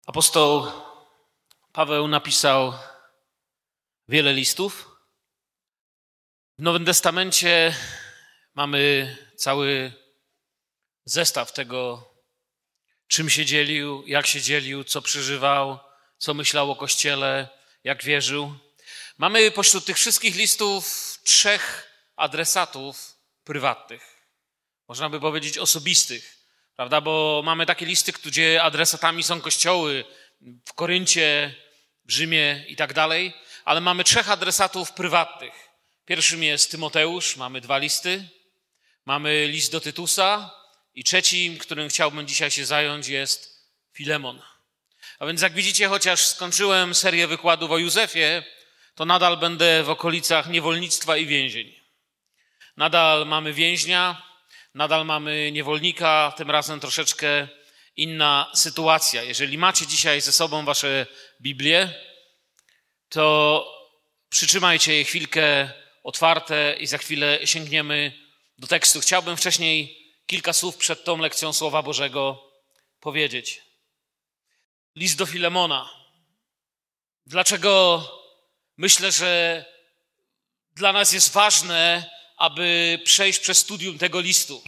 Apostoł Paweł napisał wiele listów. W Nowym Testamencie mamy cały zestaw tego, czym się dzielił, jak się dzielił, co przeżywał, co myślał o Kościele, jak wierzył. Mamy pośród tych wszystkich listów 3 adresatów prywatnych. Można by powiedzieć osobistych, prawda? Bo mamy takie listy, gdzie adresatami są kościoły w Koryncie, w Rzymie i tak dalej, ale mamy 3 adresatów prywatnych. Pierwszym jest Tymoteusz, mamy 2 listy. Mamy list do Tytusa i trzecim, którym chciałbym dzisiaj się zająć, jest Filemon. A więc jak widzicie, chociaż skończyłem serię wykładów o Józefie, to nadal będę w okolicach niewolnictwa i więzień. Nadal mamy więźnia, nadal mamy niewolnika, tym razem troszeczkę inna sytuacja. Jeżeli macie dzisiaj ze sobą wasze Biblię, to przytrzymajcie je chwilkę otwarte i za chwilę sięgniemy do tekstu. Chciałbym wcześniej kilka słów przed tą lekcją Słowa Bożego powiedzieć. List do Filemona. Dlaczego myślę, że dla nas jest ważne, aby przejść przez studium tego listu?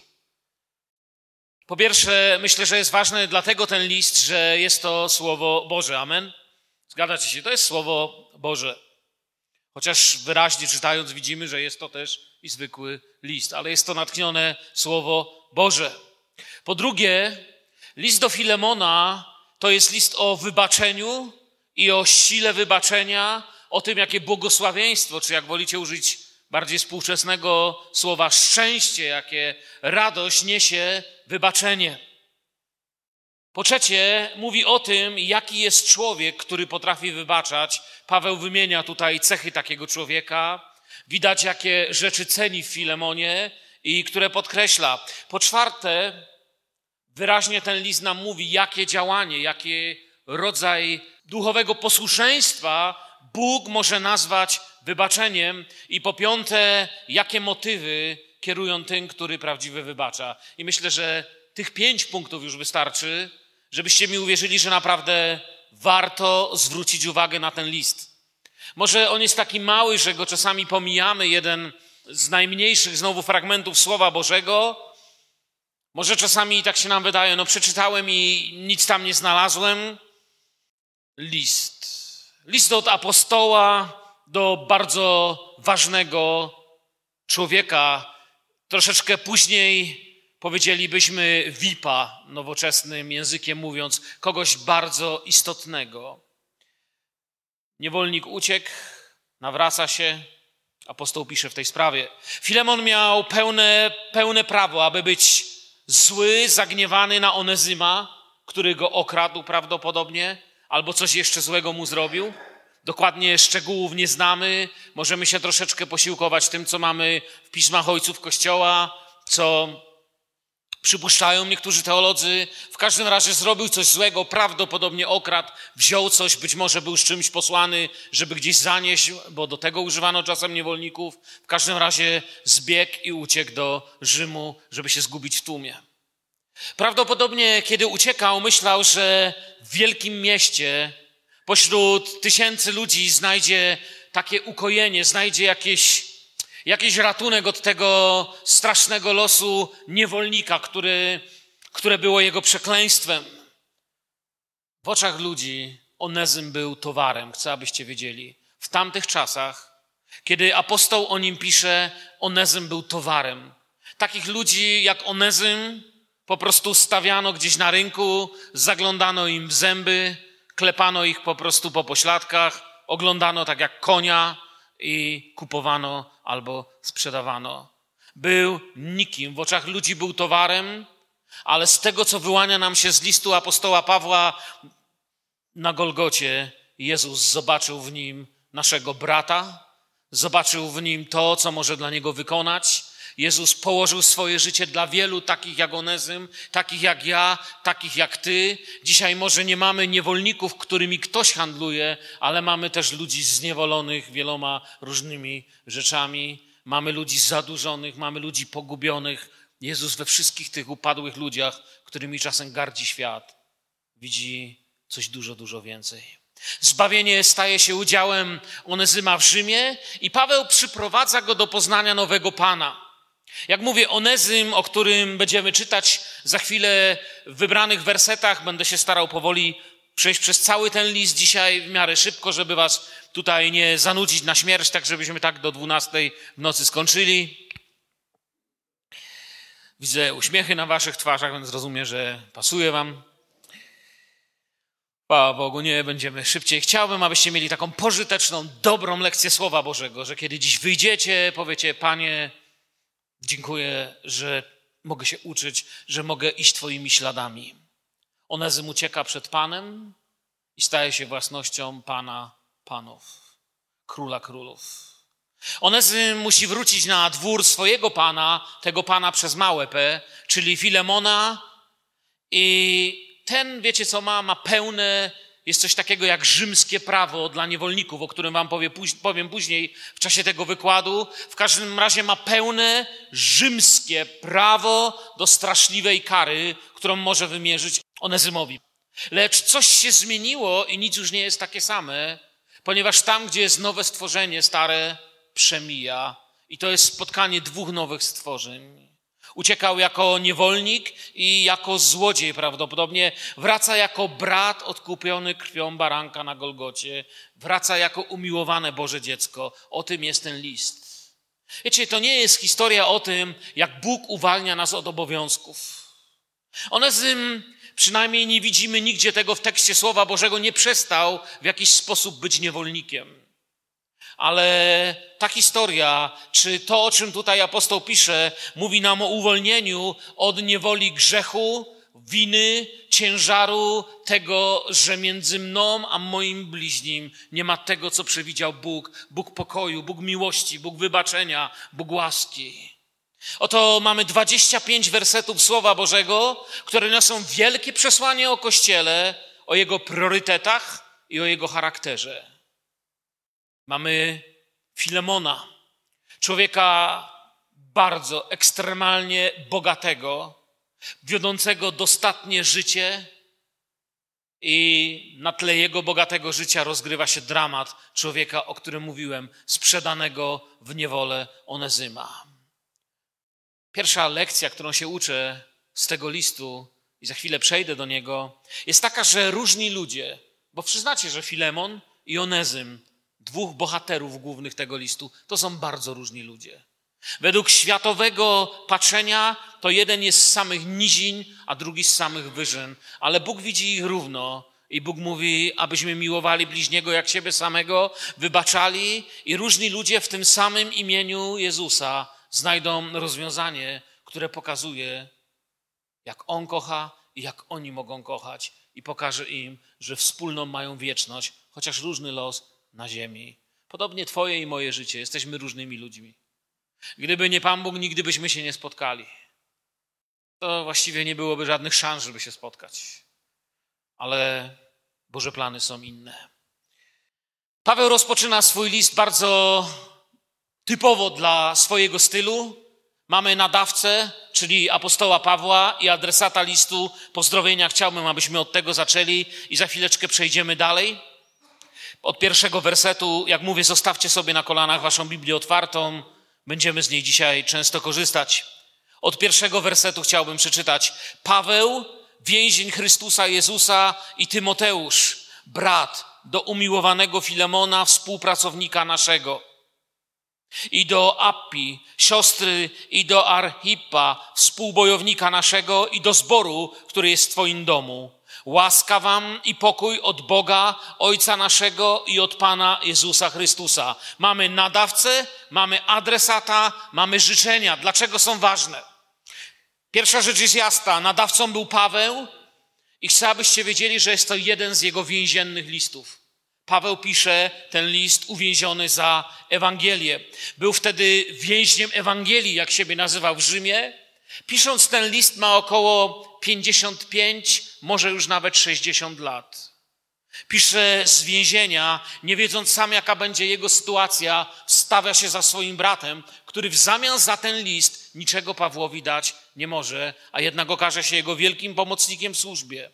Po pierwsze, myślę, że jest ważny dlatego ten list, że jest to Słowo Boże. Amen? Zgadzacie się? To jest Słowo Boże. Chociaż wyraźnie czytając widzimy, że jest to też i zwykły list, ale jest to natchnione Słowo Boże. Po drugie, list do Filemona to jest list o wybaczeniu i o sile wybaczenia, o tym, jakie błogosławieństwo, czy jak wolicie użyć bardziej współczesnego słowa szczęście, jakie radość niesie wybaczenie. Po trzecie, mówi o tym, jaki jest człowiek, który potrafi wybaczać. Paweł wymienia tutaj cechy takiego człowieka. Widać, jakie rzeczy ceni w Filemonie i które podkreśla. Po czwarte, wyraźnie ten list nam mówi, jakie działanie, jaki rodzaj duchowego posłuszeństwa Bóg może nazwać wybaczeniem. I po piąte, jakie motywy kierują tym, który prawdziwie wybacza. I myślę, że tych 5 punktów już wystarczy, żebyście mi uwierzyli, że naprawdę warto zwrócić uwagę na ten list. Może on jest taki mały, że go czasami pomijamy, jeden z najmniejszych znowu fragmentów Słowa Bożego. Może czasami tak się nam wydaje, przeczytałem i nic tam nie znalazłem. List od apostoła do bardzo ważnego człowieka. Troszeczkę później powiedzielibyśmy VIP-a, nowoczesnym językiem mówiąc, kogoś bardzo istotnego. Niewolnik uciekł, nawraca się, apostoł pisze w tej sprawie. Filemon miał pełne prawo, aby być zły, zagniewany na Onezyma, który go okradł prawdopodobnie, albo coś jeszcze złego mu zrobił. Dokładnie szczegółów nie znamy, możemy się troszeczkę posiłkować tym, co mamy w pismach ojców Kościoła, co przypuszczają niektórzy teolodzy. W każdym razie zrobił coś złego, prawdopodobnie okradł, wziął coś, być może był z czymś posłany, żeby gdzieś zanieść, bo do tego używano czasem niewolników. W każdym razie zbiegł i uciekł do Rzymu, żeby się zgubić w tłumie. Prawdopodobnie, kiedy uciekał, myślał, że w wielkim mieście pośród tysięcy ludzi znajdzie takie ukojenie, znajdzie jakiś ratunek od tego strasznego losu niewolnika, które było jego przekleństwem. W oczach ludzi Onezym był towarem, chcę, abyście wiedzieli. W tamtych czasach, kiedy apostoł o nim pisze, Onezym był towarem. Takich ludzi jak Onezym po prostu stawiano gdzieś na rynku, zaglądano im w zęby, klepano ich po prostu po pośladkach, oglądano tak jak konia i kupowano albo sprzedawano. Był nikim, w oczach ludzi był towarem, ale z tego, co wyłania nam się z listu apostoła Pawła na Golgocie, Jezus zobaczył w nim naszego brata, zobaczył w nim to, co może dla niego wykonać. Jezus położył swoje życie dla wielu takich jak Onezym, takich jak ja, takich jak ty. Dzisiaj może nie mamy niewolników, którymi ktoś handluje, ale mamy też ludzi zniewolonych wieloma różnymi rzeczami. Mamy ludzi zadłużonych, mamy ludzi pogubionych. Jezus we wszystkich tych upadłych ludziach, którymi czasem gardzi świat, widzi coś dużo, dużo więcej. Zbawienie staje się udziałem Onezyma w Rzymie i Paweł przyprowadza go do poznania nowego Pana. Jak mówię, Onezym, o którym będziemy czytać za chwilę w wybranych wersetach, będę się starał powoli przejść przez cały ten list dzisiaj w miarę szybko, żeby was tutaj nie zanudzić na śmierć, tak żebyśmy tak do 12 w nocy skończyli. Widzę uśmiechy na waszych twarzach, więc rozumiem, że pasuje wam. Chwała Bogu, nie będziemy szybciej. Chciałbym, abyście mieli taką pożyteczną, dobrą lekcję Słowa Bożego, że kiedy dziś wyjdziecie, powiecie: Panie, dziękuję, że mogę się uczyć, że mogę iść Twoimi śladami. Onezym ucieka przed Panem i staje się własnością Pana Panów, Króla Królów. Onezym musi wrócić na dwór swojego Pana, tego Pana przez małe P, czyli Filemona, i ten, wiecie co ma pełne, jest coś takiego jak rzymskie prawo dla niewolników, o którym wam powiem później w czasie tego wykładu. W każdym razie ma pełne rzymskie prawo do straszliwej kary, którą może wymierzyć Onezymowi. Lecz coś się zmieniło i nic już nie jest takie same, ponieważ tam, gdzie jest nowe stworzenie, stare przemija. I to jest spotkanie dwóch nowych stworzeń. Uciekał jako niewolnik i jako złodziej prawdopodobnie. Wraca jako brat odkupiony krwią baranka na Golgocie. Wraca jako umiłowane Boże dziecko. O tym jest ten list. Wiecie, to nie jest historia o tym, jak Bóg uwalnia nas od obowiązków. Onezym, przynajmniej nie widzimy nigdzie tego w tekście Słowa Bożego, nie przestał w jakiś sposób być niewolnikiem. Ale ta historia, czy to, o czym tutaj apostoł pisze, mówi nam o uwolnieniu od niewoli grzechu, winy, ciężaru tego, że między mną a moim bliźnim nie ma tego, co przewidział Bóg. Bóg pokoju, Bóg miłości, Bóg wybaczenia, Bóg łaski. Oto mamy 25 wersetów Słowa Bożego, które niosą wielkie przesłanie o Kościele, o jego priorytetach i o jego charakterze. Mamy Filemona, człowieka bardzo, ekstremalnie bogatego, wiodącego dostatnie życie, i na tle jego bogatego życia rozgrywa się dramat człowieka, o którym mówiłem, sprzedanego w niewolę Onezyma. Pierwsza lekcja, którą się uczę z tego listu, i za chwilę przejdę do niego, jest taka, że różni ludzie, bo przyznacie, że Filemon i Onezym, dwóch bohaterów głównych tego listu, to są bardzo różni ludzie. Według światowego patrzenia to jeden jest z samych nizin, a drugi z samych wyżyn. Ale Bóg widzi ich równo i Bóg mówi, abyśmy miłowali bliźniego jak siebie samego, wybaczali, i różni ludzie w tym samym imieniu Jezusa znajdą rozwiązanie, które pokazuje, jak On kocha i jak oni mogą kochać, i pokaże im, że wspólną mają wieczność, chociaż różny los na ziemi. Podobnie twoje i moje życie. Jesteśmy różnymi ludźmi. Gdyby nie Pan Bóg, nigdy byśmy się nie spotkali. To właściwie nie byłoby żadnych szans, żeby się spotkać. Ale Boże plany są inne. Paweł rozpoczyna swój list bardzo typowo dla swojego stylu. Mamy nadawcę, czyli apostoła Pawła, i adresata listu pozdrowienia. Chciałbym, abyśmy od tego zaczęli i za chwileczkę przejdziemy dalej. Od pierwszego wersetu, jak mówię, zostawcie sobie na kolanach waszą Biblię otwartą. Będziemy z niej dzisiaj często korzystać. Od pierwszego wersetu chciałbym przeczytać. Paweł, więzień Chrystusa Jezusa, i Tymoteusz, brat, do umiłowanego Filemona, współpracownika naszego, i do Appi, siostry, i do Archipa, współbojownika naszego, i do zboru, który jest w twoim domu. Łaska wam i pokój od Boga, Ojca naszego, i od Pana Jezusa Chrystusa. Mamy nadawcę, mamy adresata, mamy życzenia. Dlaczego są ważne? Pierwsza rzecz jest jasna. Nadawcą był Paweł i chcę, abyście wiedzieli, że jest to jeden z jego więziennych listów. Paweł pisze ten list uwięziony za Ewangelię. Był wtedy więźniem Ewangelii, jak siebie nazywał w Rzymie. Pisząc ten list ma około 55, może już nawet 60 lat. Pisze z więzienia, nie wiedząc sam, jaka będzie jego sytuacja, wstawia się za swoim bratem, który w zamian za ten list niczego Pawłowi dać nie może, a jednak okaże się jego wielkim pomocnikiem w służbie.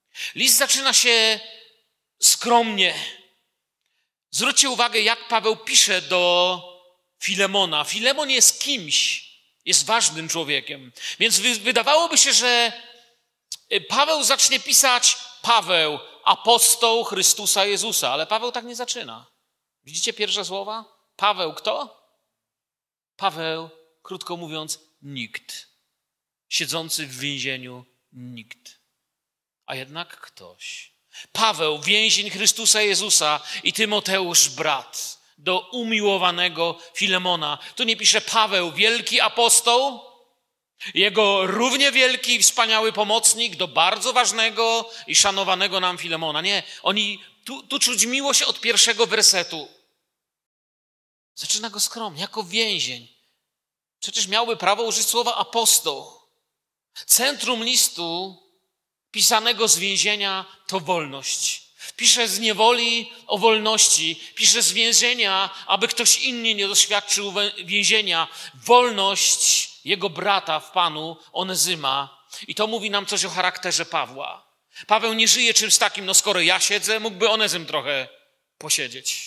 List zaczyna się skromnie. Zwróćcie uwagę, jak Paweł pisze do Filemona. Filemon jest kimś, jest ważnym człowiekiem. Więc wydawałoby się, że Paweł zacznie pisać Paweł, apostoł Chrystusa Jezusa, ale Paweł tak nie zaczyna. Widzicie pierwsze słowa? Paweł kto? Paweł, krótko mówiąc, nikt. Siedzący w więzieniu nikt. A jednak ktoś. Paweł, więzień Chrystusa Jezusa i Tymoteusz, brat, do umiłowanego Filemona. Tu nie pisze Paweł, wielki apostoł, jego równie wielki i wspaniały pomocnik do bardzo ważnego i szanowanego nam Filemona. Nie, tu czuć miłość od pierwszego wersetu. Zaczyna go skromnie, jako więzień. Przecież miałby prawo użyć słowa apostoł. Centrum listu pisanego z więzienia to wolność. Pisze z niewoli o wolności. Pisze z więzienia, aby ktoś inny nie doświadczył więzienia. Wolność jego brata w Panu, Onezyma. I to mówi nam coś o charakterze Pawła. Paweł nie żyje czymś takim, skoro ja siedzę, mógłby Onezym trochę posiedzieć.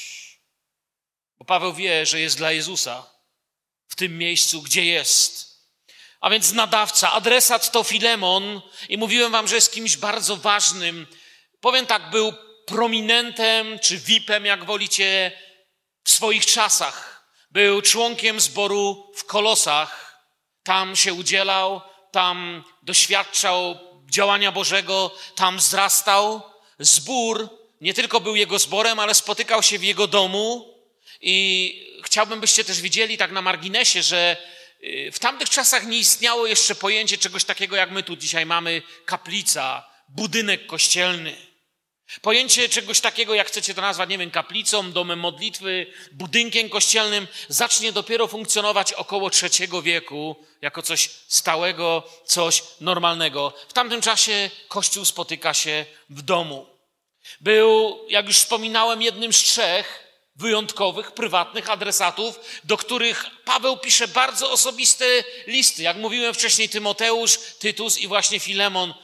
Bo Paweł wie, że jest dla Jezusa w tym miejscu, gdzie jest. A więc nadawca, adresat to Filemon i mówiłem wam, że jest kimś bardzo ważnym. Powiem tak, był prominentem czy VIP-em, jak wolicie, w swoich czasach. Był członkiem zboru w Kolosach. Tam się udzielał, tam doświadczał działania Bożego, tam wzrastał. Zbór nie tylko był jego zborem, ale spotykał się w jego domu. I chciałbym, byście też widzieli tak na marginesie, że w tamtych czasach nie istniało jeszcze pojęcie czegoś takiego, jak my tu dzisiaj mamy, kaplica, budynek kościelny. Pojęcie czegoś takiego, jak chcecie to nazwać, nie wiem, kaplicą, domem modlitwy, budynkiem kościelnym, zacznie dopiero funkcjonować około III wieku, jako coś stałego, coś normalnego. W tamtym czasie Kościół spotyka się w domu. Był, jak już wspominałem, jednym z 3 wyjątkowych, prywatnych adresatów, do których Paweł pisze bardzo osobiste listy. Jak mówiłem wcześniej, Tymoteusz, Tytus i właśnie Filemon.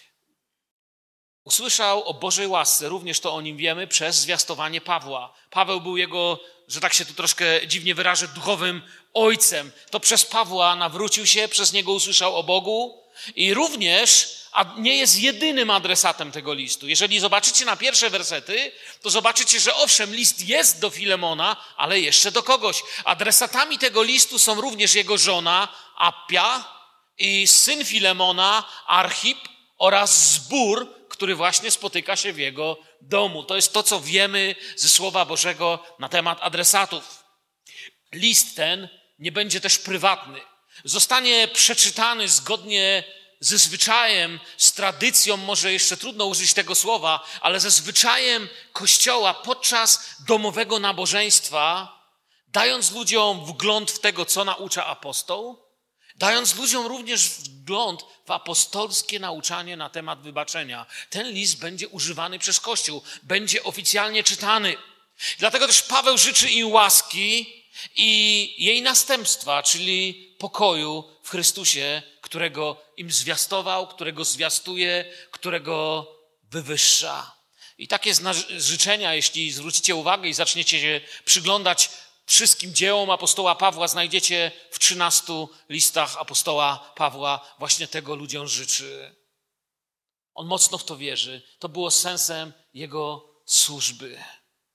Usłyszał o Bożej łasce, również to o nim wiemy, przez zwiastowanie Pawła. Paweł był jego, że tak się tu troszkę dziwnie wyrażę, duchowym ojcem. To przez Pawła nawrócił się, przez niego usłyszał o Bogu i również, a nie jest jedynym adresatem tego listu. Jeżeli zobaczycie na pierwsze wersety, to zobaczycie, że owszem, list jest do Filemona, ale jeszcze do kogoś. Adresatami tego listu są również jego żona Appia i syn Filemona, Archip, oraz zbór, który właśnie spotyka się w jego domu. To jest to, co wiemy ze Słowa Bożego na temat adresatów. List ten nie będzie też prywatny. Zostanie przeczytany zgodnie ze zwyczajem, z tradycją, może jeszcze trudno użyć tego słowa, ale ze zwyczajem Kościoła podczas domowego nabożeństwa, dając ludziom wgląd w tego, co naucza apostoł, dając ludziom również wgląd w apostolskie nauczanie na temat wybaczenia. Ten list będzie używany przez Kościół, będzie oficjalnie czytany. Dlatego też Paweł życzy im łaski i jej następstwa, czyli pokoju w Chrystusie, którego im zwiastował, którego zwiastuje, którego wywyższa. I takie życzenia, jeśli zwrócicie uwagę i zaczniecie się przyglądać wszystkim dziełom apostoła Pawła, znajdziecie w 13 listach apostoła Pawła. Właśnie tego ludziom życzy. On mocno w to wierzy. To było sensem jego służby.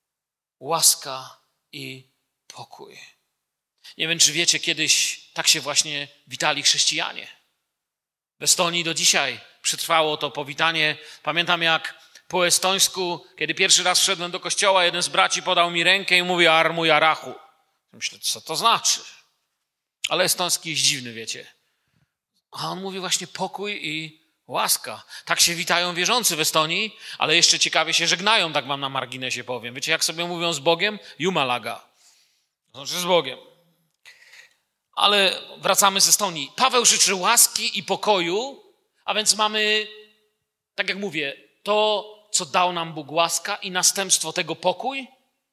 Łaska i pokój. Nie wiem, czy wiecie, kiedyś tak się właśnie witali chrześcijanie. W Estonii do dzisiaj przetrwało to powitanie. Pamiętam, jak po estońsku, kiedy pierwszy raz wszedłem do kościoła, jeden z braci podał mi rękę i mówi armu jarachu. Myślę, co to znaczy? Ale estoński jest dziwny, wiecie. A on mówi właśnie pokój i łaska. Tak się witają wierzący w Estonii, ale jeszcze ciekawie się żegnają, tak wam na marginesie powiem. Wiecie, jak sobie mówią z Bogiem? Jumalaga. To znaczy z Bogiem. Ale wracamy z Estonii. Paweł życzy łaski i pokoju, a więc mamy, tak jak mówię, to, co dał nam Bóg, łaska i następstwo tego pokój.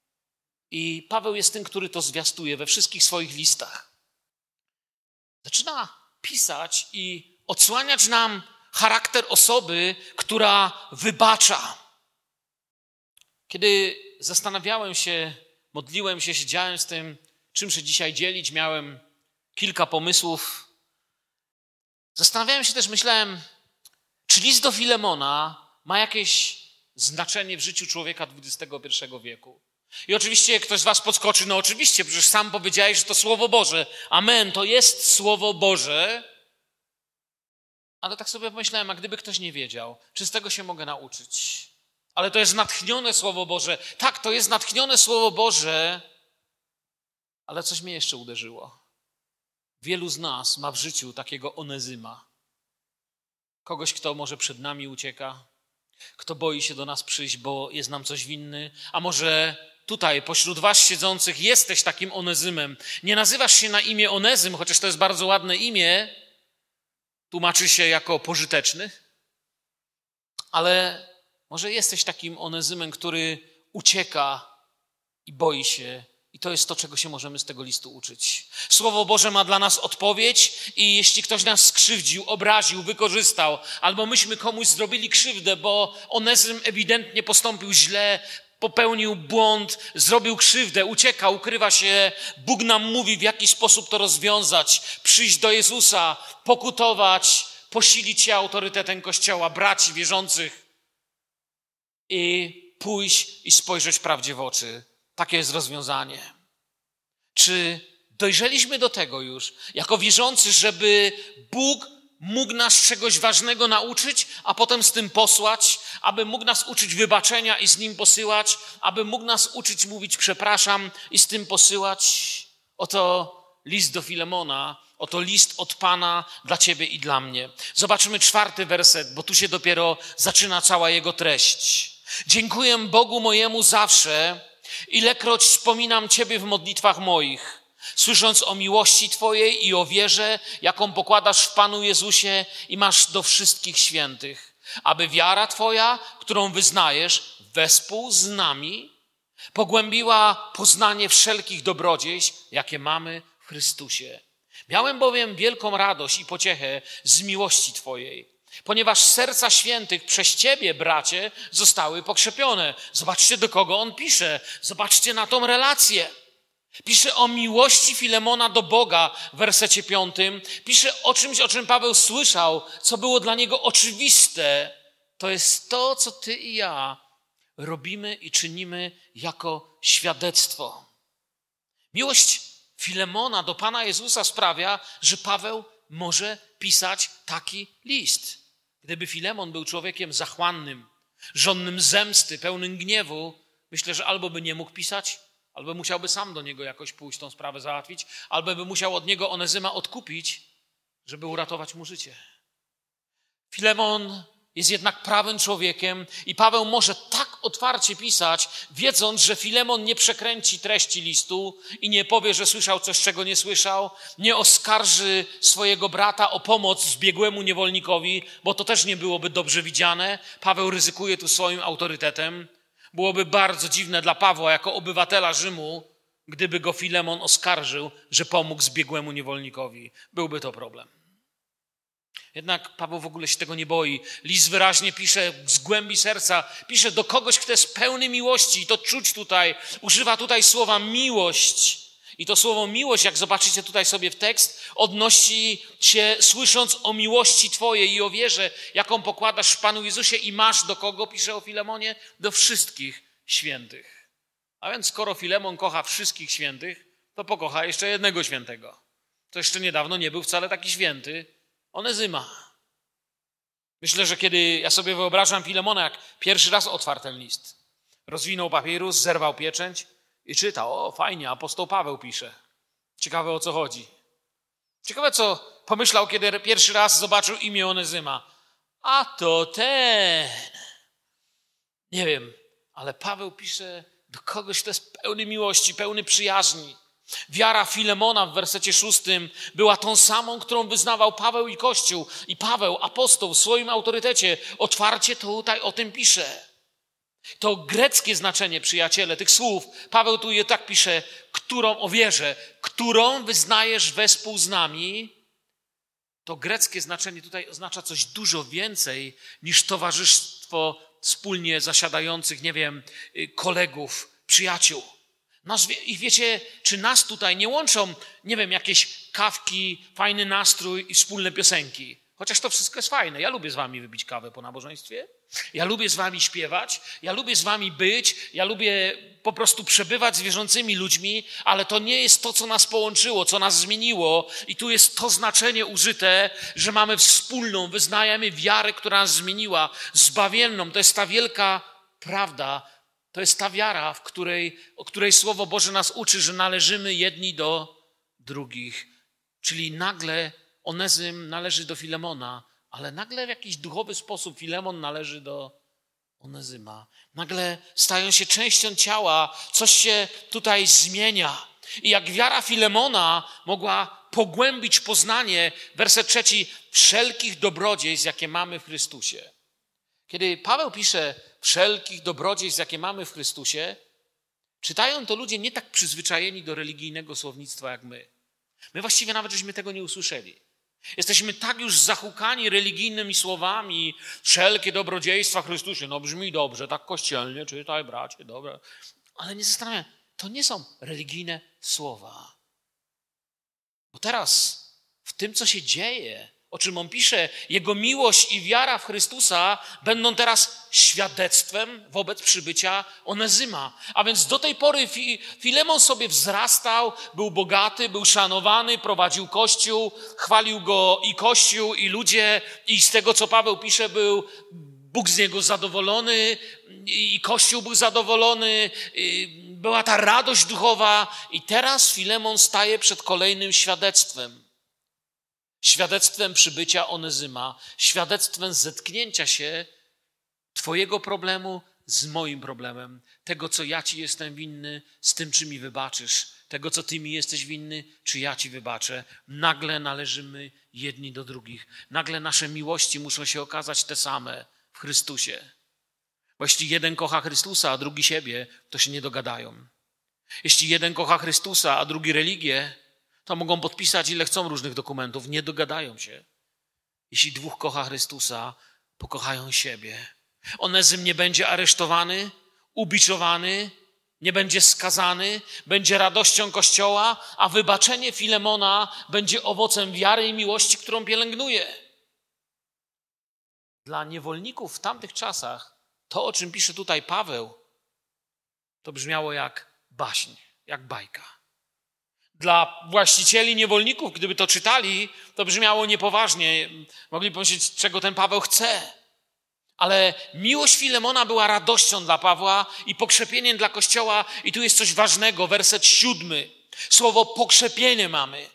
I Paweł jest tym, który to zwiastuje we wszystkich swoich listach. Zaczyna pisać i odsłaniać nam charakter osoby, która wybacza. Kiedy zastanawiałem się, modliłem się, siedziałem z tym, czym się dzisiaj dzielić, miałem kilka pomysłów. Zastanawiałem się też, myślałem, czy list do Filemona ma jakieś znaczenie w życiu człowieka XXI wieku. I oczywiście ktoś z was podskoczy, no oczywiście, przecież sam powiedziałeś, że to Słowo Boże. Amen, to jest Słowo Boże. Ale tak sobie pomyślałem, a gdyby ktoś nie wiedział, czy z tego się mogę nauczyć? Ale to jest natchnione Słowo Boże. Tak, to jest natchnione Słowo Boże, ale coś mnie jeszcze uderzyło. Wielu z nas ma w życiu takiego Onezyma. Kogoś, kto może przed nami ucieka, kto boi się do nas przyjść, bo jest nam coś winny, a może tutaj pośród was siedzących jesteś takim Onezymem. Nie nazywasz się na imię Onezym, chociaż to jest bardzo ładne imię, tłumaczy się jako pożyteczny, ale może jesteś takim Onezymem, który ucieka i boi się. I to jest to, czego się możemy z tego listu uczyć. Słowo Boże ma dla nas odpowiedź i jeśli ktoś nas skrzywdził, obraził, wykorzystał, albo myśmy komuś zrobili krzywdę, bo Onezym ewidentnie postąpił źle, popełnił błąd, zrobił krzywdę, ucieka, ukrywa się, Bóg nam mówi, w jaki sposób to rozwiązać, przyjść do Jezusa, pokutować, posilić się autorytetem Kościoła, braci wierzących i pójść i spojrzeć prawdzie w oczy. Takie jest rozwiązanie. Czy dojrzeliśmy do tego już, jako wierzący, żeby Bóg mógł nas czegoś ważnego nauczyć, a potem z tym posłać, aby mógł nas uczyć wybaczenia i z nim posyłać, aby mógł nas uczyć mówić przepraszam i z tym posyłać? Oto list do Filemona, oto list od Pana dla ciebie i dla mnie. Zobaczymy 4 werset, bo tu się dopiero zaczyna cała jego treść. Dziękuję Bogu mojemu zawsze, ilekroć wspominam Ciebie w modlitwach moich, słysząc o miłości Twojej i o wierze, jaką pokładasz w Panu Jezusie i masz do wszystkich świętych, aby wiara Twoja, którą wyznajesz wespół z nami, pogłębiła poznanie wszelkich dobrodziejstw, jakie mamy w Chrystusie. Miałem bowiem wielką radość i pociechę z miłości Twojej, ponieważ serca świętych przez Ciebie, bracie, zostały pokrzepione. Zobaczcie, do kogo on pisze. Zobaczcie na tą relację. Pisze o miłości Filemona do Boga w wersecie 5. Pisze o czymś, o czym Paweł słyszał, co było dla niego oczywiste. To jest to, co ty i ja robimy i czynimy jako świadectwo. Miłość Filemona do Pana Jezusa sprawia, że Paweł może pisać taki list. Gdyby Filemon był człowiekiem zachłannym, żonnym zemsty, pełnym gniewu, myślę, że albo by nie mógł pisać, albo musiałby sam do niego jakoś pójść, tą sprawę załatwić, albo by musiał od niego Onezyma odkupić, żeby uratować mu życie. Filemon jest jednak prawym człowiekiem i Paweł może tak otwarcie pisać, wiedząc, że Filemon nie przekręci treści listu i nie powie, że słyszał coś, czego nie słyszał, nie oskarży swojego brata o pomoc zbiegłemu niewolnikowi, bo to też nie byłoby dobrze widziane. Paweł ryzykuje tu swoim autorytetem. Byłoby bardzo dziwne dla Pawła jako obywatela Rzymu, gdyby go Filemon oskarżył, że pomógł zbiegłemu niewolnikowi. Byłby to problem. Jednak Paweł w ogóle się tego nie boi. List wyraźnie pisze z głębi serca, pisze do kogoś, kto jest pełny miłości i to czuć tutaj. Używa tutaj słowa miłość. I to słowo miłość, jak zobaczycie tutaj sobie w tekst, odnosi się słysząc o miłości Twojej i o wierze, jaką pokładasz w Panu Jezusie i masz do kogo, pisze o Filemonie, do wszystkich świętych. A więc skoro Filemon kocha wszystkich świętych, to pokocha jeszcze jednego świętego. To jeszcze niedawno nie był wcale taki święty, Onezyma. Myślę, że kiedy ja sobie wyobrażam Filemona, jak pierwszy raz otwarł ten list, rozwinął papirus, zerwał pieczęć i czytał. O, fajnie, apostoł Paweł pisze. Ciekawe, o co chodzi. Ciekawe, co pomyślał, kiedy pierwszy raz zobaczył imię Onezyma. A to ten. Nie wiem, ale Paweł pisze do kogoś, kto jest pełny miłości, pełny przyjaźni. Wiara Filemona w wersecie 6 była tą samą, którą wyznawał Paweł i Kościół. I Paweł, apostoł, w swoim autorytecie otwarcie tutaj o tym pisze. To greckie znaczenie, przyjaciele, tych słów. Paweł tu je tak pisze, którą o wierze, którą wyznajesz wespół z nami, to greckie znaczenie tutaj oznacza coś dużo więcej niż towarzystwo wspólnie zasiadających, kolegów, przyjaciół. I wiecie, czy nas tutaj nie łączą, jakieś kawki, fajny nastrój i wspólne piosenki. Chociaż to wszystko jest fajne. Ja lubię z wami wypić kawę po nabożeństwie. Ja lubię z wami śpiewać. Ja lubię z wami być. Ja lubię po prostu przebywać z wierzącymi ludźmi, ale to nie jest to, co nas połączyło, co nas zmieniło. I tu jest to znaczenie użyte, że mamy wspólną, wyznajemy wiarę, która nas zmieniła, zbawienną. To jest ta wielka prawda. To jest ta wiara, o której Słowo Boże nas uczy, że należymy jedni do drugich. Czyli nagle Onezym należy do Filemona, ale nagle w jakiś duchowy sposób Filemon należy do Onezyma. Nagle stają się częścią ciała, coś się tutaj zmienia. I jak wiara Filemona mogła pogłębić poznanie, werset 3, wszelkich dobrodziejstw, jakie mamy w Chrystusie. Kiedy Paweł pisze wszelkich dobrodziejstw, jakie mamy w Chrystusie, czytają to ludzie nie tak przyzwyczajeni do religijnego słownictwa jak my. My właściwie nawet żeśmy tego nie usłyszeli. Jesteśmy tak już zahukani religijnymi słowami, wszelkie dobrodziejstwa w Chrystusie. No brzmi dobrze, tak kościelnie, czytaj bracie, dobra. Ale nie zastanawiam, to nie są religijne słowa. Bo teraz w tym, co się dzieje, o czym on pisze, jego miłość i wiara w Chrystusa będą teraz świadectwem wobec przybycia Onezyma. A więc do tej pory Filemon sobie wzrastał, był bogaty, był szanowany, prowadził Kościół, chwalił go i Kościół, i ludzie, i z tego, co Paweł pisze, był Bóg z niego zadowolony, i Kościół był zadowolony, była ta radość duchowa. I teraz Filemon staje przed kolejnym świadectwem. Świadectwem przybycia Onezyma, świadectwem zetknięcia się twojego problemu z moim problemem, tego, co ja ci jestem winny, z tym, czy mi wybaczysz, tego, co ty mi jesteś winny, czy ja ci wybaczę. Nagle należymy jedni do drugich. Nagle nasze miłości muszą się okazać te same w Chrystusie. Bo jeśli jeden kocha Chrystusa, a drugi siebie, to się nie dogadają. Jeśli jeden kocha Chrystusa, a drugi religię, to mogą podpisać ile chcą różnych dokumentów, nie dogadają się. Jeśli dwóch kocha Chrystusa, pokochają siebie. Onezym nie będzie aresztowany, ubiczowany, nie będzie skazany, będzie radością Kościoła, a wybaczenie Filemona będzie owocem wiary i miłości, którą pielęgnuje. Dla niewolników w tamtych czasach to, o czym pisze tutaj Paweł, to brzmiało jak baśń, jak bajka. Dla właścicieli niewolników, gdyby to czytali, to brzmiało niepoważnie. Mogli pomyśleć, czego ten Paweł chce. Ale miłość Filemona była radością dla Pawła i pokrzepieniem dla Kościoła. I tu jest coś ważnego, werset 7. Słowo pokrzepienie mamy.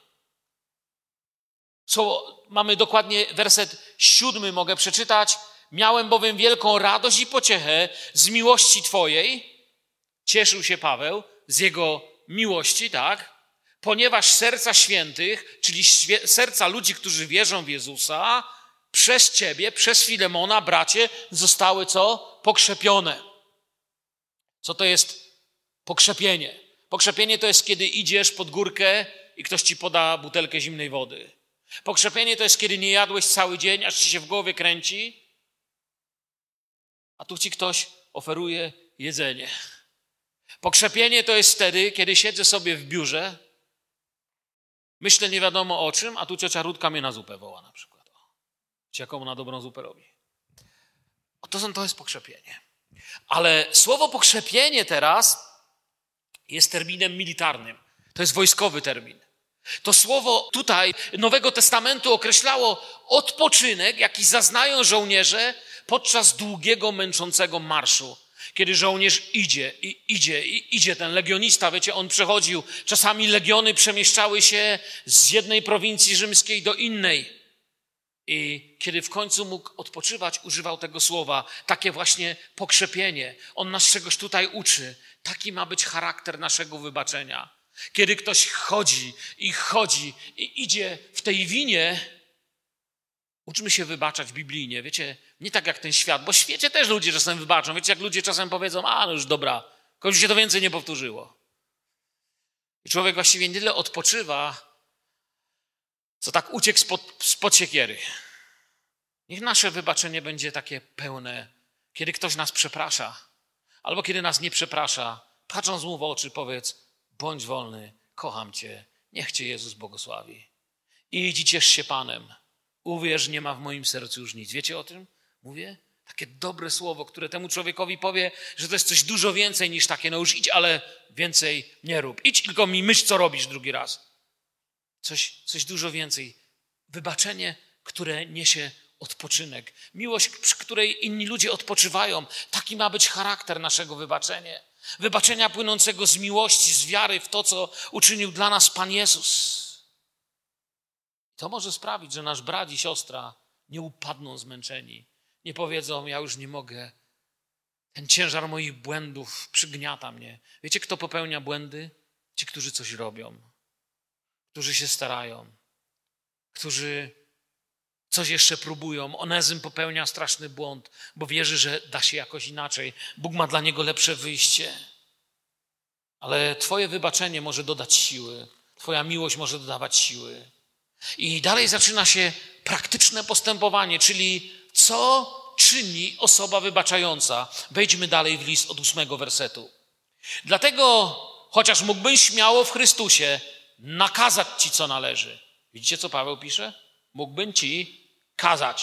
Mamy dokładnie werset 7, mogę przeczytać. Miałem bowiem wielką radość i pociechę z miłości Twojej. Cieszył się Paweł z jego miłości, tak? Ponieważ serca świętych, czyli serca ludzi, którzy wierzą w Jezusa, przez Ciebie, przez Filemona, bracie, zostały co? Pokrzepione. Co to jest pokrzepienie? Pokrzepienie to jest, kiedy idziesz pod górkę i ktoś ci poda butelkę zimnej wody. Pokrzepienie to jest, kiedy nie jadłeś cały dzień, aż ci się w głowie kręci, a tu ci ktoś oferuje jedzenie. Pokrzepienie to jest wtedy, kiedy siedzę sobie w biurze, myślę nie wiadomo o czym, a tu ciocia Rudka mnie na zupę woła na przykład. Jaką ona dobrą zupę robi. To jest pokrzepienie. Ale słowo pokrzepienie teraz jest terminem militarnym. To jest wojskowy termin. To słowo tutaj Nowego Testamentu określało odpoczynek, jaki zaznają żołnierze podczas długiego, męczącego marszu. Kiedy żołnierz idzie, ten legionista, wiecie, on przechodził, czasami legiony przemieszczały się z jednej prowincji rzymskiej do innej. I kiedy w końcu mógł odpoczywać, używał tego słowa, takie właśnie pokrzepienie. On nas czegoś tutaj uczy. Taki ma być charakter naszego wybaczenia. Kiedy ktoś chodzi i idzie w tej winie, uczmy się wybaczać biblijnie, wiecie, nie tak jak ten świat, bo w świecie też ludzie czasem wybaczą. Wiecie, jak ludzie czasem powiedzą, no już dobra, komuś się to więcej nie powtórzyło. I człowiek właściwie nie tyle odpoczywa, co tak uciekł spod siekiery. Niech nasze wybaczenie będzie takie pełne, kiedy ktoś nas przeprasza, albo kiedy nas nie przeprasza, patrząc mu w oczy, powiedz: bądź wolny, kocham cię, niech cię Jezus błogosławi. Idź i ciesz się Panem. Uwierz, nie ma w moim sercu już nic. Wiecie o tym? Mówię? Takie dobre słowo, które temu człowiekowi powie, że to jest coś dużo więcej niż takie: no już idź, ale więcej nie rób. Idź, tylko mi myśl, co robisz drugi raz. Coś dużo więcej. Wybaczenie, które niesie odpoczynek. Miłość, przy której inni ludzie odpoczywają. Taki ma być charakter naszego wybaczenia. Wybaczenia płynącego z miłości, z wiary w to, co uczynił dla nas Pan Jezus. To może sprawić, że nasz brat i siostra nie upadną zmęczeni. Nie powiedzą: ja już nie mogę. Ten ciężar moich błędów przygniata mnie. Wiecie, kto popełnia błędy? Ci, którzy coś robią. Którzy się starają. Którzy coś jeszcze próbują. Onezym popełnia straszny błąd, bo wierzy, że da się jakoś inaczej. Bóg ma dla niego lepsze wyjście. Ale twoje wybaczenie może dodać siły. Twoja miłość może dodawać siły. I dalej zaczyna się praktyczne postępowanie, czyli co czyni osoba wybaczająca. Wejdźmy dalej w list od 8 wersetu. Dlatego, chociaż mógłbym śmiało w Chrystusie nakazać ci, co należy. Widzicie, co Paweł pisze? Mógłbym ci kazać.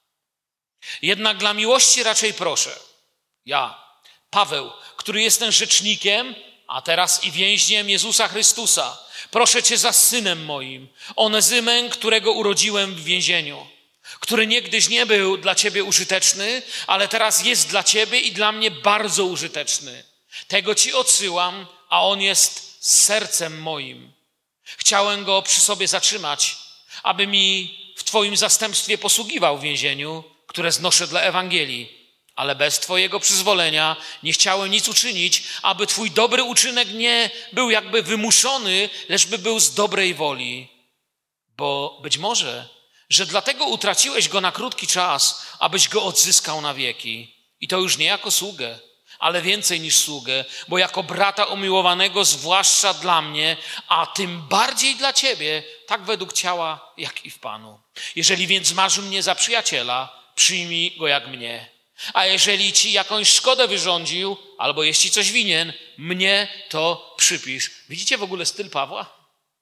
Jednak dla miłości raczej proszę. Ja, Paweł, który jestem rzecznikiem, a teraz i więźniem Jezusa Chrystusa, proszę cię za synem moim, Onezymem, którego urodziłem w więzieniu, który niegdyś nie był dla ciebie użyteczny, ale teraz jest dla ciebie i dla mnie bardzo użyteczny. Tego ci odsyłam, a on jest sercem moim. Chciałem go przy sobie zatrzymać, aby mi w twoim zastępstwie posługiwał w więzieniu, które znoszę dla Ewangelii. Ale bez twojego przyzwolenia nie chciałem nic uczynić, aby twój dobry uczynek nie był jakby wymuszony, lecz by był z dobrej woli. Bo być może, że dlatego utraciłeś go na krótki czas, abyś go odzyskał na wieki. I to już nie jako sługę, ale więcej niż sługę, bo jako brata umiłowanego, zwłaszcza dla mnie, a tym bardziej dla ciebie, tak według ciała, jak i w Panu. Jeżeli więc masz mnie za przyjaciela, przyjmij go jak mnie. A jeżeli ci jakąś szkodę wyrządził, albo jeśli coś winien, mnie to przypisz. Widzicie w ogóle styl Pawła?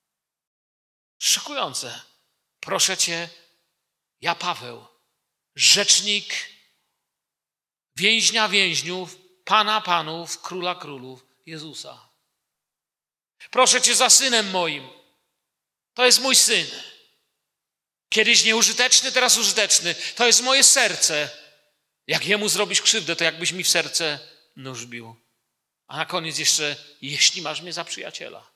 Szokujące. Proszę cię, ja Paweł, rzecznik więźnia więźniów, Pana panów, Króla królów, Jezusa. Proszę cię za synem moim. To jest mój syn. Kiedyś nieużyteczny, teraz użyteczny. To jest moje serce. Jak jemu zrobisz krzywdę, to jakbyś mi w serce nóż bił. A na koniec jeszcze, jeśli masz mnie za przyjaciela.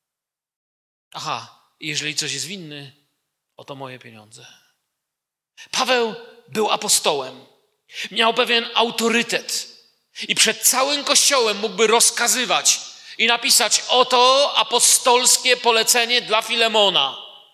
Aha, jeżeli coś jest winny, oto moje pieniądze. Paweł był apostołem. Miał pewien autorytet. I przed całym Kościołem mógłby rozkazywać i napisać: oto apostolskie polecenie dla Filemona.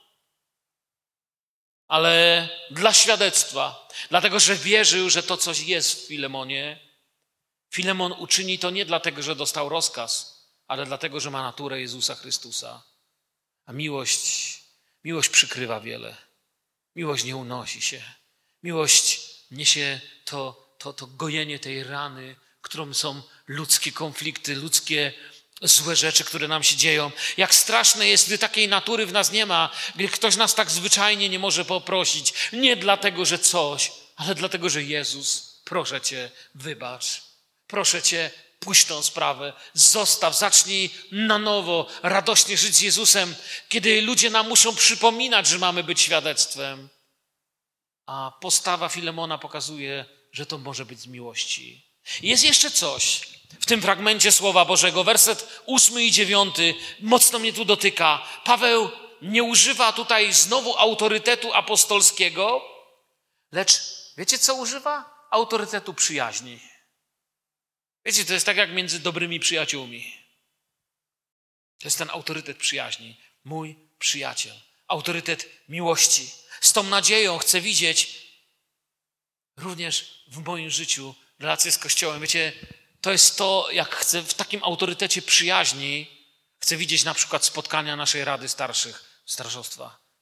Ale dla świadectwa, dlatego że wierzył, że to coś jest w Filemonie, Filemon uczyni to nie dlatego, że dostał rozkaz, ale dlatego, że ma naturę Jezusa Chrystusa. A miłość przykrywa wiele. Miłość nie unosi się. Miłość niesie to gojenie tej rany, którą są ludzkie konflikty, ludzkie złe rzeczy, które nam się dzieją. Jak straszne jest, gdy takiej natury w nas nie ma, gdy ktoś nas tak zwyczajnie nie może poprosić. Nie dlatego, że coś, ale dlatego, że Jezus, proszę cię, wybacz. Proszę cię, puść tą sprawę. Zostaw, zacznij na nowo radośnie żyć z Jezusem, kiedy ludzie nam muszą przypominać, że mamy być świadectwem. A postawa Filemona pokazuje, że to może być z miłości. Jest jeszcze coś w tym fragmencie Słowa Bożego. Werset 8 i 9 mocno mnie tu dotyka. Paweł nie używa tutaj znowu autorytetu apostolskiego, lecz wiecie, co używa? Autorytetu przyjaźni. Wiecie, to jest tak jak między dobrymi przyjaciółmi. To jest ten autorytet przyjaźni. Mój przyjaciel. Autorytet miłości. Z tą nadzieją chcę widzieć również w moim życiu relacje z Kościołem. Wiecie, to jest to, jak chcę w takim autorytecie przyjaźni, chcę widzieć na przykład spotkania naszej Rady Starszych, starszostwa.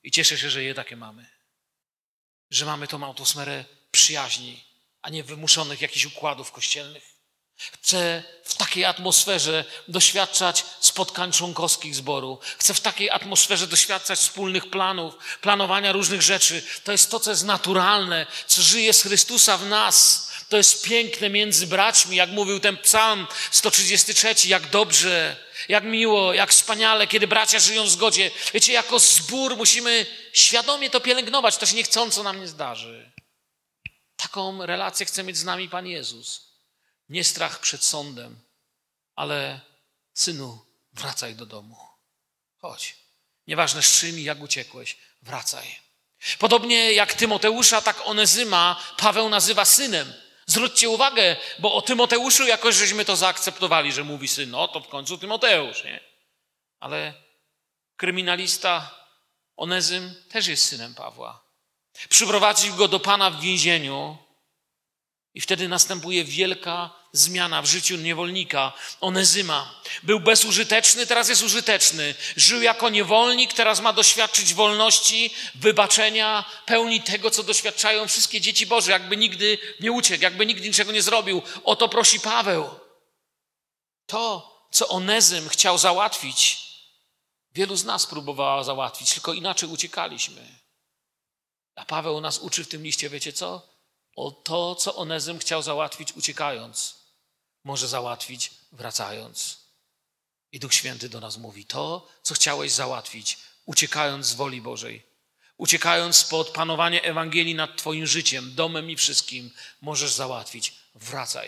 I cieszę się, że je takie mamy. Że mamy tą atmosferę przyjaźni, a nie wymuszonych jakichś układów kościelnych. Chcę w takiej atmosferze doświadczać spotkań członkowskich zboru. Chcę w takiej atmosferze doświadczać wspólnych planów, planowania różnych rzeczy. To jest to, co jest naturalne, co żyje z Chrystusa w nas. To jest piękne między braćmi, jak mówił ten psalm 133, jak dobrze, jak miło, jak wspaniale, kiedy bracia żyją w zgodzie. Wiecie, jako zbór musimy świadomie to pielęgnować, to się niechcąco nam nie zdarzy. Taką relację chce mieć z nami Pan Jezus. Nie strach przed sądem, ale synu, wracaj do domu. Chodź. Nieważne z czym i jak uciekłeś, wracaj. Podobnie jak Tymoteusza, tak Onezyma Paweł nazywa synem. Zwróćcie uwagę, bo o Tymoteuszu jakoś żeśmy to zaakceptowali, że mówi syn. No to w końcu Tymoteusz, nie? Ale kryminalista Onezym też jest synem Pawła. Przyprowadził go do Pana w więzieniu i wtedy następuje wielka zmiana w życiu niewolnika Onezyma. Był bezużyteczny, teraz jest użyteczny. Żył jako niewolnik, teraz ma doświadczyć wolności, wybaczenia, pełni tego, co doświadczają wszystkie dzieci Boże. Jakby nigdy nie uciekł, jakby nigdy niczego nie zrobił. O to prosi Paweł. To, co Onezym chciał załatwić, wielu z nas próbowało załatwić, tylko inaczej uciekaliśmy. A Paweł nas uczy w tym liście, wiecie co? O to, co Onezym chciał załatwić uciekając, może załatwić wracając. I Duch Święty do nas mówi, to, co chciałeś załatwić, uciekając z woli Bożej, uciekając spod panowania Ewangelii nad twoim życiem, domem i wszystkim, możesz załatwić. Wracaj.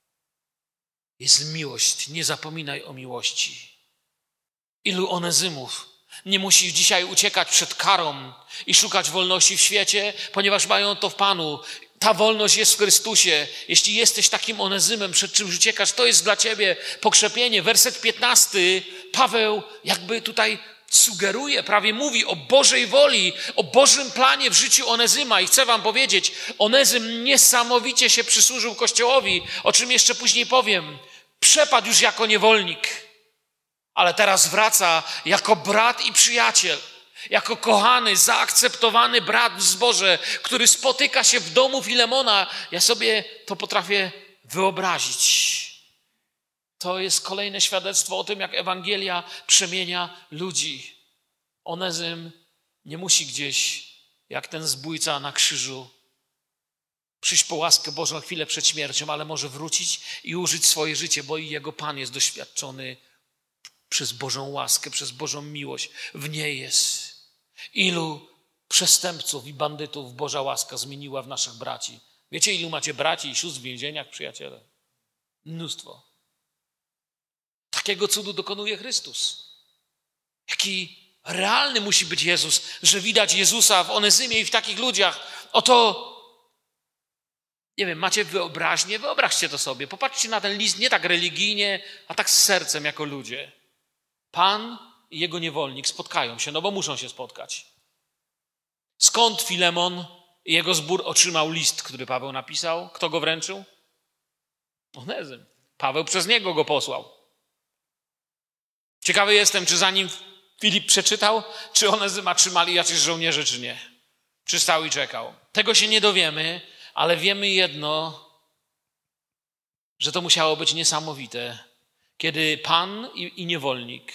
Jest miłość, nie zapominaj o miłości. Ilu Onezymów nie musi dzisiaj uciekać przed karą i szukać wolności w świecie, ponieważ mają to w Panu. Ta wolność jest w Chrystusie. Jeśli jesteś takim Onezymem, przed czymś uciekasz, to jest dla ciebie pokrzepienie. Werset 15, Paweł jakby tutaj sugeruje, prawie mówi o Bożej woli, o Bożym planie w życiu Onezyma. I chcę wam powiedzieć, Onezym niesamowicie się przysłużył Kościołowi, o czym jeszcze później powiem. Przepadł już jako niewolnik, ale teraz wraca jako brat i przyjaciel. Jako kochany, zaakceptowany brat w zborze, który spotyka się w domu Filemona. Ja sobie to potrafię wyobrazić. To jest kolejne świadectwo o tym, jak Ewangelia przemienia ludzi. Onezym nie musi gdzieś, jak ten zbójca na krzyżu, przyjść po łaskę Bożą chwilę przed śmiercią, ale może wrócić i użyć swoje życie, bo i jego Pan jest doświadczony przez Bożą łaskę, przez Bożą miłość. W niej jest. Ilu przestępców i bandytów Boża łaska zmieniła w naszych braci. Wiecie, ilu macie braci i sióstr w więzieniach, przyjaciele? Mnóstwo. Takiego cudu dokonuje Chrystus. Jaki realny musi być Jezus, że widać Jezusa w Onezymie i w takich ludziach. Oto, nie wiem, macie wyobraźnię? Wyobraźcie to sobie. Popatrzcie na ten list nie tak religijnie, a tak z sercem jako ludzie. Pan i jego niewolnik spotkają się, no bo muszą się spotkać. Skąd Filemon i jego zbór otrzymał list, który Paweł napisał? Kto go wręczył? Onezym. Paweł przez niego go posłał. Ciekawy jestem, czy zanim Filip przeczytał, czy Onezyma trzymali jacyś żołnierze, czy nie. Czy stał i czekał. Tego się nie dowiemy, ale wiemy jedno, że to musiało być niesamowite, kiedy Pan i niewolnik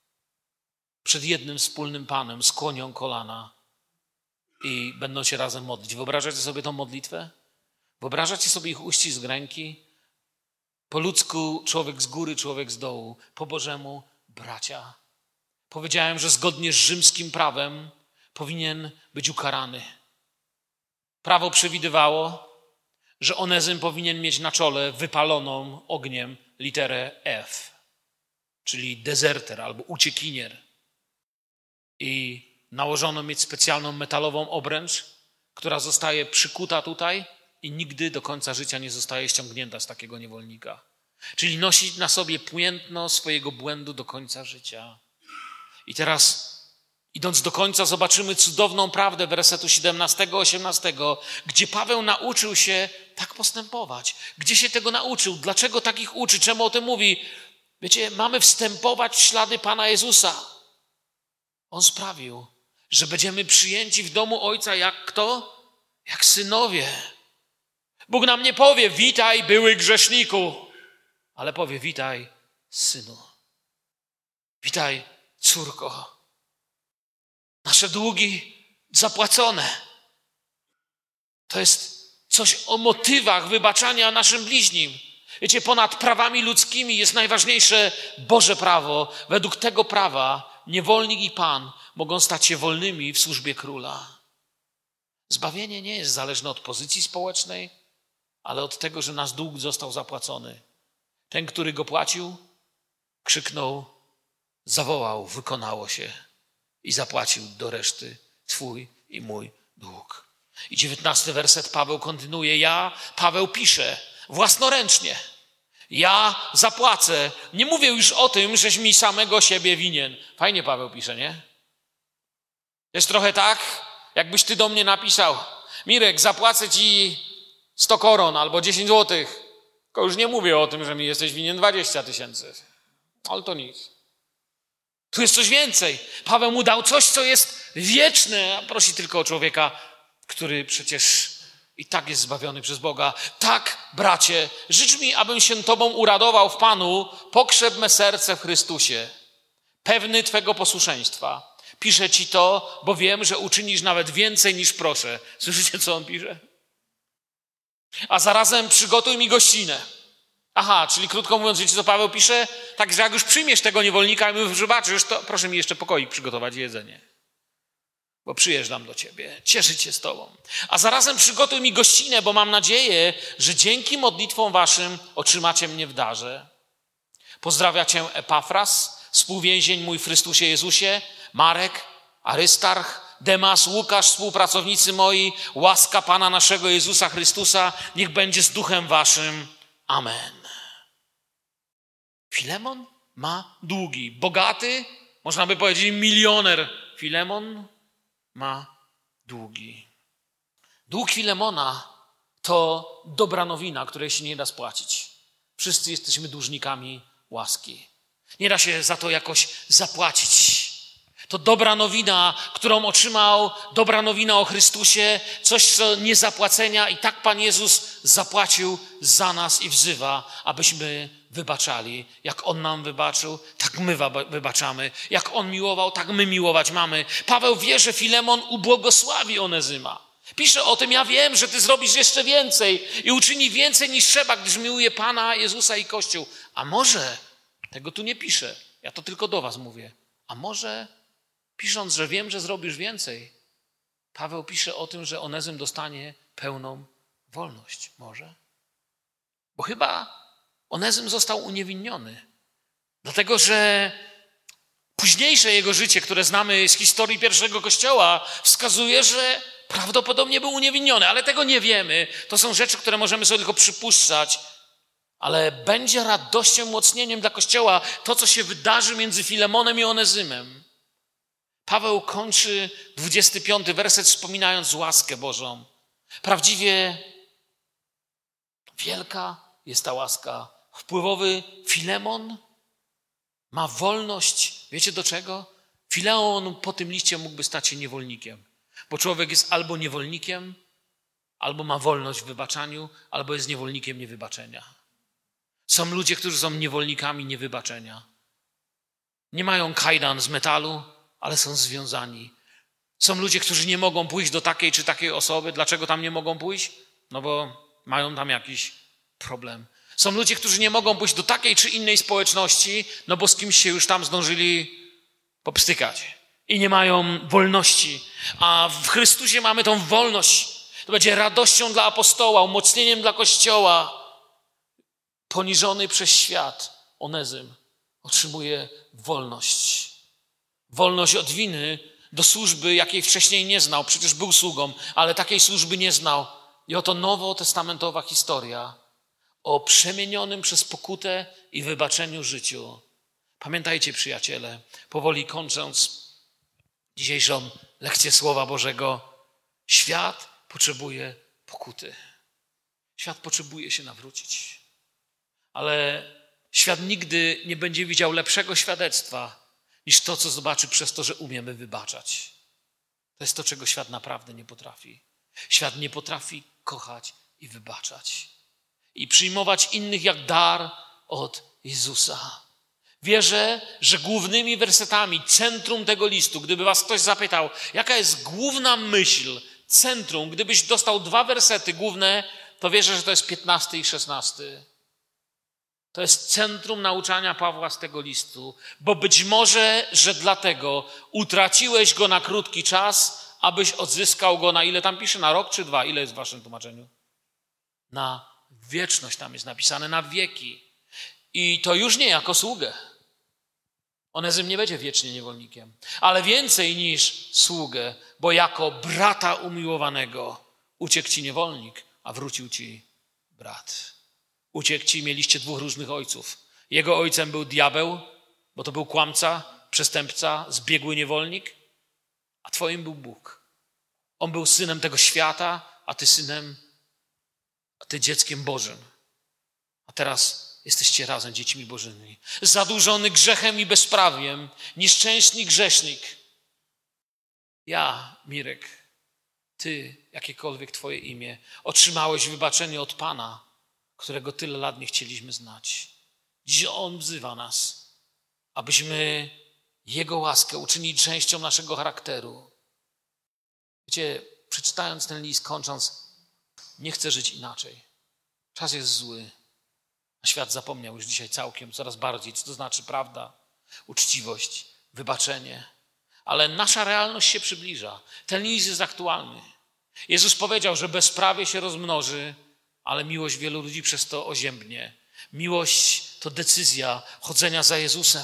przed jednym wspólnym Panem skłonią kolana i będą się razem modlić. Wyobrażacie sobie tą modlitwę? Wyobrażacie sobie ich uścisk ręki? Po ludzku człowiek z góry, człowiek z dołu. Po Bożemu bracia. Powiedziałem, że zgodnie z rzymskim prawem powinien być ukarany. Prawo przewidywało, że Onezym powinien mieć na czole wypaloną ogniem literę F, czyli dezerter albo uciekinier. I nałożono mieć specjalną metalową obręcz, która zostaje przykuta tutaj i nigdy do końca życia nie zostaje ściągnięta z takiego niewolnika. Czyli nosić na sobie piętno swojego błędu do końca życia. I teraz, idąc do końca, zobaczymy cudowną prawdę wersetu 17-18, gdzie Paweł nauczył się tak postępować. Gdzie się tego nauczył? Dlaczego takich uczy? Czemu o tym mówi? Wiecie, mamy wstępować w ślady Pana Jezusa. On sprawił, że będziemy przyjęci w domu Ojca jak kto? Jak synowie. Bóg nam nie powie: witaj, były grzeszniku, ale powie: witaj, synu. Witaj, córko. Nasze długi zapłacone. To jest coś o motywach wybaczania naszym bliźnim. Wiecie, ponad prawami ludzkimi jest najważniejsze Boże prawo. Według tego prawa niewolnik i Pan mogą stać się wolnymi w służbie króla. Zbawienie nie jest zależne od pozycji społecznej, ale od tego, że nasz dług został zapłacony. Ten, który go płacił, krzyknął, zawołał: wykonało się, i zapłacił do reszty twój i mój dług. I 19 werset Paweł kontynuuje. Paweł pisze własnoręcznie. Ja zapłacę. Nie mówię już o tym, żeś mi samego siebie winien. Fajnie Paweł pisze, nie? Jest trochę tak, jakbyś ty do mnie napisał: Mirek, zapłacę ci 100 koron albo 10 złotych. Tylko już nie mówię o tym, że mi jesteś winien 20 000. Ale to nic. Tu jest coś więcej. Paweł mu dał coś, co jest wieczne, a prosi tylko o człowieka, który przecież i tak jest zbawiony przez Boga. Tak, bracie, życz mi, abym się Tobą uradował w Panu, pokrzep me serce w Chrystusie, pewny Twego posłuszeństwa. Piszę Ci to, bo wiem, że uczynisz nawet więcej niż proszę. Słyszycie, co on pisze? A zarazem przygotuj mi gościnę. Aha, czyli krótko mówiąc, wiecie, co Paweł pisze? Także jak już przyjmiesz tego niewolnika i mu wybaczysz, to proszę mi jeszcze pokoik przygotować i jedzenie. Bo przyjeżdżam do ciebie, cieszyć się z tobą. A zarazem przygotuj mi gościnę, bo mam nadzieję, że dzięki modlitwom waszym otrzymacie mnie w darze. Pozdrawia cię Epafras, współwięzień mój w Chrystusie Jezusie, Marek, Arystarch, Demas, Łukasz, współpracownicy moi, łaska Pana naszego Jezusa Chrystusa, niech będzie z duchem waszym. Amen. Filemon ma długi. Bogaty, można by powiedzieć milioner. Filemon ma długi. Dług Filemona to dobra nowina, której się nie da spłacić. Wszyscy jesteśmy dłużnikami łaski. Nie da się za to jakoś zapłacić. To dobra nowina, którą otrzymał, dobra nowina o Chrystusie, coś, co nie zapłacenia, i tak Pan Jezus zapłacił za nas i wzywa, abyśmy wybaczali. Jak On nam wybaczył, tak my wybaczamy. Jak On miłował, tak my miłować mamy. Paweł wie, że Filemon ubłogosławi Onezyma. Pisze o tym: ja wiem, że ty zrobisz jeszcze więcej i uczyni więcej niż trzeba, gdyż miłuje Pana Jezusa i Kościół. A może, tego tu nie pisze, ja to tylko do was mówię, a może pisząc, że wiem, że zrobisz więcej, Paweł pisze o tym, że Onezym dostanie pełną wolność. Może? Bo chyba Onezym został uniewinniony. Dlatego, że późniejsze jego życie, które znamy z historii pierwszego Kościoła, wskazuje, że prawdopodobnie był uniewinniony, ale tego nie wiemy. To są rzeczy, które możemy sobie tylko przypuszczać. Ale będzie radością, umocnieniem dla Kościoła to, co się wydarzy między Filemonem i Onezymem. Paweł kończy 25 werset wspominając łaskę Bożą. Prawdziwie wielka jest ta łaska. Wpływowy Filemon ma wolność. Wiecie do czego? Filemon po tym liście mógłby stać się niewolnikiem. Bo człowiek jest albo niewolnikiem, albo ma wolność w wybaczaniu, albo jest niewolnikiem niewybaczenia. Są ludzie, którzy są niewolnikami niewybaczenia. Nie mają kajdan z metalu, ale są związani. Są ludzie, którzy nie mogą pójść do takiej czy takiej osoby. Dlaczego tam nie mogą pójść? No bo mają tam jakiś problem. Są ludzie, którzy nie mogą pójść do takiej czy innej społeczności, no bo z kimś się już tam zdążyli popstykać. I nie mają wolności. A w Chrystusie mamy tą wolność. To będzie radością dla apostoła, umocnieniem dla Kościoła. Poniżony przez świat Onezym otrzymuje wolność. Wolność od winy do służby, jakiej wcześniej nie znał. Przecież był sługą, ale takiej służby nie znał. I oto nowotestamentowa historia o przemienionym przez pokutę i wybaczeniu życiu. Pamiętajcie, przyjaciele, powoli kończąc dzisiejszą lekcję Słowa Bożego, świat potrzebuje pokuty. Świat potrzebuje się nawrócić. Ale świat nigdy nie będzie widział lepszego świadectwa niż to, co zobaczy przez to, że umiemy wybaczać. To jest to, czego świat naprawdę nie potrafi. Świat nie potrafi kochać i wybaczać. I przyjmować innych jak dar od Jezusa. Wierzę, że głównymi wersetami, centrum tego listu, gdyby was ktoś zapytał, jaka jest główna myśl, centrum, gdybyś dostał 2 wersety główne, to wierzę, że to jest 15 i 16. To jest centrum nauczania Pawła z tego listu, bo być może, że dlatego utraciłeś go na krótki czas, abyś odzyskał go na ile tam pisze, na rok czy 2? Ile jest w waszym tłumaczeniu? Na wieczność tam jest napisane, na wieki. I to już nie jako sługę. Onezym nie będzie wiecznie niewolnikiem, ale więcej niż sługę, bo jako brata umiłowanego uciekł ci niewolnik, a wrócił ci brat. Uciekł ci, mieliście 2 różnych ojców. Jego ojcem był diabeł, bo to był kłamca, przestępca, zbiegły niewolnik, a twoim był Bóg. On był synem tego świata, a ty dzieckiem Bożym. A teraz jesteście razem dziećmi Bożymi. Zadłużony grzechem i bezprawiem, nieszczęśni grzesznik. Ja, Mirek, ty, jakiekolwiek twoje imię, otrzymałeś wybaczenie od Pana, którego tyle lat nie chcieliśmy znać. Dziś On wzywa nas, abyśmy Jego łaskę uczynili częścią naszego charakteru. Wiecie, przeczytając ten list, kończąc, nie chcę żyć inaczej. Czas jest zły. A świat zapomniał już dzisiaj całkiem, coraz bardziej, co to znaczy prawda, uczciwość, wybaczenie. Ale nasza realność się przybliża. Ten list jest aktualny. Jezus powiedział, że bezprawie się rozmnoży, ale miłość wielu ludzi przez to oziębnie. Miłość to decyzja chodzenia za Jezusem.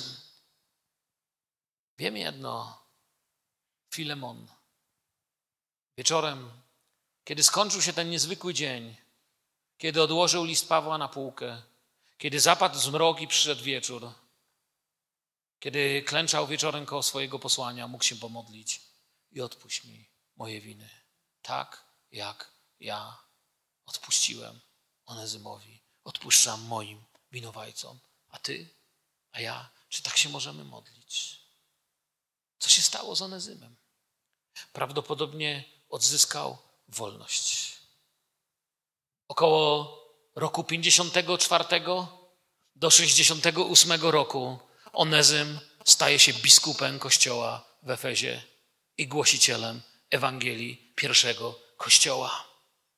Wiem jedno. Filemon. Wieczorem, kiedy skończył się ten niezwykły dzień, kiedy odłożył list Pawła na półkę, kiedy zapadł zmrok i przyszedł wieczór, kiedy klęczał wieczorem koło swojego posłania, mógł się pomodlić i odpuść mi moje winy. Tak jak ja odpuściłem Onezymowi. Odpuszczam moim winowajcom. A ty? A ja? Czy tak się możemy modlić? Co się stało z Onezymem? Prawdopodobnie odzyskał wolność. Około roku 54 do 68 roku Onezym staje się biskupem kościoła w Efezie i głosicielem Ewangelii pierwszego kościoła.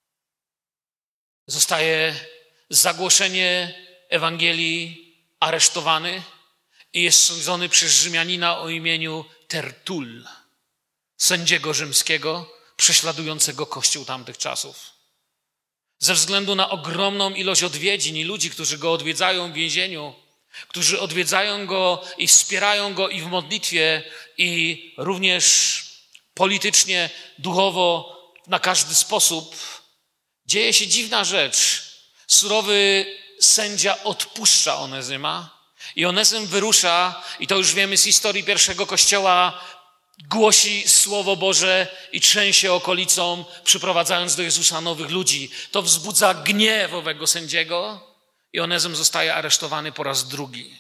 Zostaje za głoszenie Ewangelii aresztowany i jest sądzony przez Rzymianina o imieniu Tertul, sędziego rzymskiego prześladującego Kościół tamtych czasów. Ze względu na ogromną ilość odwiedzin i ludzi, którzy go odwiedzają w więzieniu, którzy odwiedzają go i wspierają go i w modlitwie, i również politycznie, duchowo, na każdy sposób, dzieje się dziwna rzecz. Surowy sędzia odpuszcza Onezyma i Onezym wyrusza, i to już wiemy z historii pierwszego kościoła, głosi Słowo Boże i trzęsie okolicą, przyprowadzając do Jezusa nowych ludzi. To wzbudza gniew owego sędziego i Onezym zostaje aresztowany po raz drugi.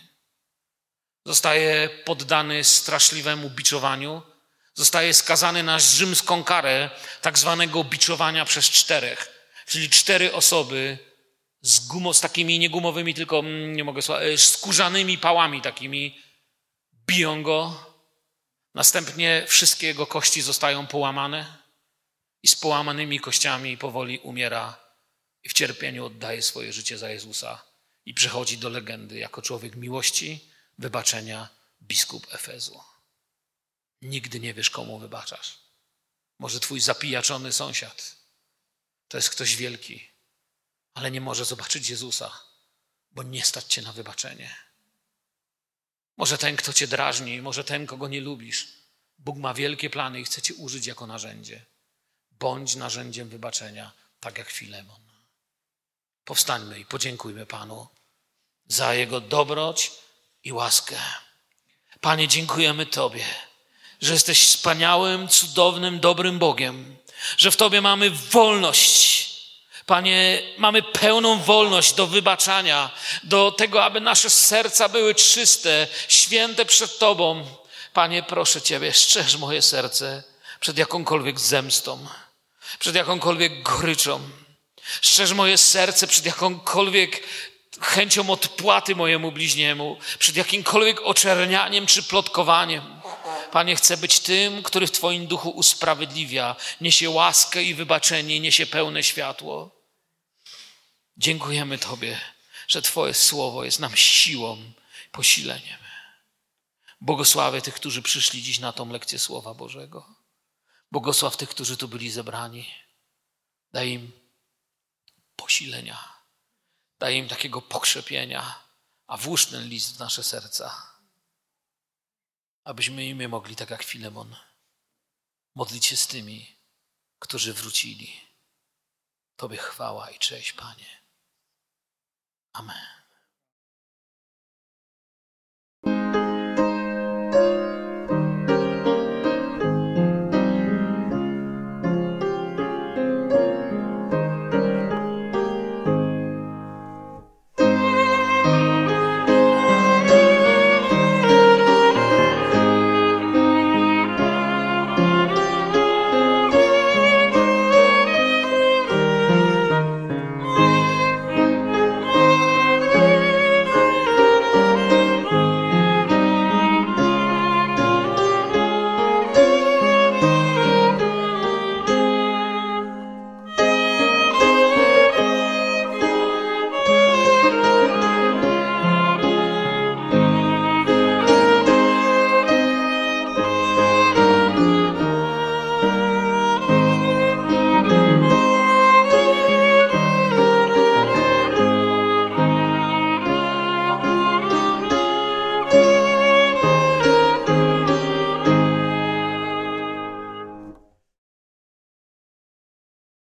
Zostaje poddany straszliwemu biczowaniu. Zostaje skazany na rzymską karę tak zwanego biczowania przez 4. Czyli 4 osoby z takimi nie gumowymi, tylko skórzanymi pałami takimi biją go. Następnie wszystkie jego kości zostają połamane i z połamanymi kościami powoli umiera i w cierpieniu oddaje swoje życie za Jezusa i przechodzi do legendy jako człowiek miłości, wybaczenia, biskup Efezu. Nigdy nie wiesz, komu wybaczasz. Może twój zapijaczony sąsiad. To jest ktoś wielki, ale nie może zobaczyć Jezusa, bo nie stać cię na wybaczenie. Może ten, kto cię drażni, może ten, kogo nie lubisz. Bóg ma wielkie plany i chce cię użyć jako narzędzie. Bądź narzędziem wybaczenia, tak jak Filemon. Powstańmy i podziękujmy Panu za Jego dobroć i łaskę. Panie, dziękujemy Tobie, że jesteś wspaniałym, cudownym, dobrym Bogiem, że w Tobie mamy wolność. Panie, mamy pełną wolność do wybaczania, do tego, aby nasze serca były czyste, święte przed Tobą. Panie, proszę Ciebie, strzeż moje serce. przed jakąkolwiek zemstą, przed jakąkolwiek goryczą. Strzeż moje serce przed jakąkolwiek chęcią odpłaty mojemu bliźniemu, przed jakimkolwiek oczernianiem czy plotkowaniem. Panie, chcę być tym, który w Twoim duchu usprawiedliwia, niesie łaskę i wybaczenie, niesie pełne światło. Dziękujemy Tobie, że Twoje słowo jest nam siłą, posileniem. Błogosławię tych, którzy przyszli dziś na tą lekcję Słowa Bożego. Błogosław tych, którzy tu byli zebrani. Daj im posilenia. Daj im takiego pokrzepienia, a włóż ten list w nasze serca, abyśmy imię mogli, tak jak Filemon, modlić się z tymi, którzy wrócili. Tobie chwała i cześć, Panie. Amen.